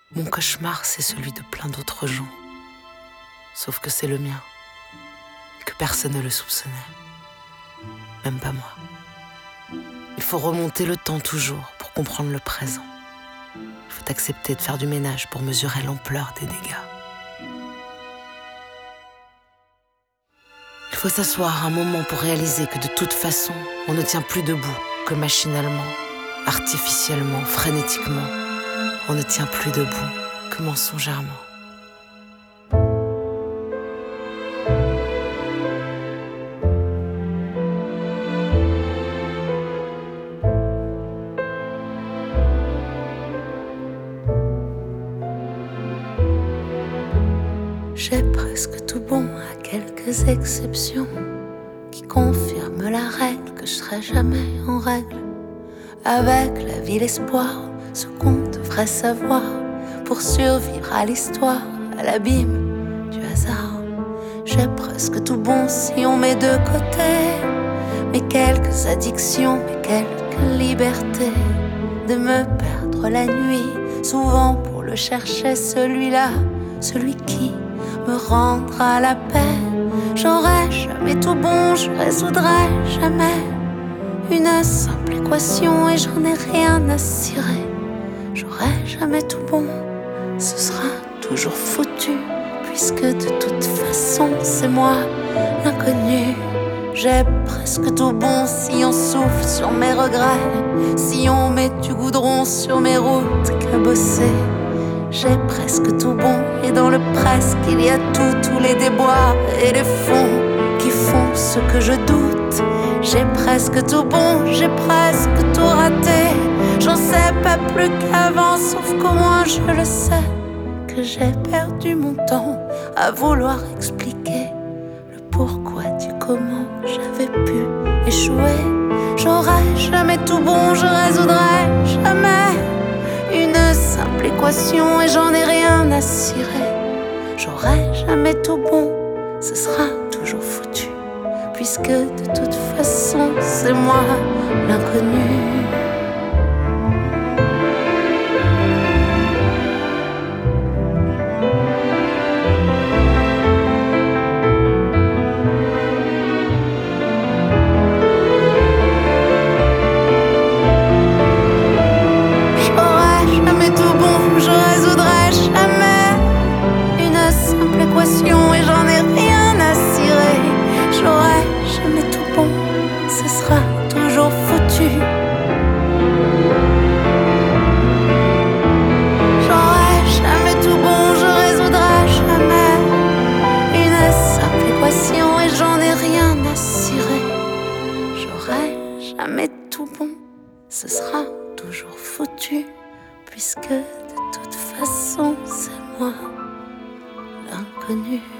Mon cauchemar, c'est celui de plein d'autres gens. Sauf que c'est le mien. Et que personne ne le soupçonnait. Même pas moi. Il faut remonter le temps toujours pour comprendre le présent. Il faut accepter de faire du ménage pour mesurer l'ampleur des dégâts. Il faut s'asseoir un moment pour réaliser que de toute façon, on ne tient plus debout que machinalement, artificiellement, frénétiquement. On ne tient plus debout que mensongèrement. J'ai presque tout bon à quelques exceptions qui confirment la règle que je serai jamais en règle. Avec la vie, l'espoir, ce qu'on devrait savoir pour survivre à l'histoire, à l'abîme du hasard. J'ai presque tout bon si on met de côté mes quelques addictions, mes quelques libertés. De me perdre la nuit, souvent pour le chercher, celui-là, celui qui me rendra la paix. J'aurai jamais tout bon, je résoudrai jamais une simple équation et j'en ai rien à cirer. J'aurai jamais tout bon, ce sera toujours foutu, puisque de toute façon c'est moi l'inconnu. J'ai presque tout bon si on souffle sur mes regrets, si on met du goudron sur mes routes cabossées. J'ai presque tout bon et dans le presque il y a tous les déboires et les fonds qui font ce que je doute. J'ai presque tout bon, j'ai presque tout raté. J'en sais pas plus qu'avant, sauf qu'au moins je le sais, que j'ai perdu mon temps à vouloir expliquer le pourquoi du comment j'avais pu échouer. J'aurai jamais tout bon, je résoudrai jamais une simple équation et j'en ai rien à cirer. J'aurai jamais tout bon, ce sera toujours foutu, puisque de toute façon c'est moi l'inconnu. Et j'en ai rien à cirer. J'aurai jamais tout bon, ce sera toujours foutu. J'aurai jamais tout bon, je résoudrai jamais une simple équation et j'en ai rien à cirer. J'aurai jamais tout bon, ce sera toujours foutu, puisque de toute façon c'est moi l'inconnu.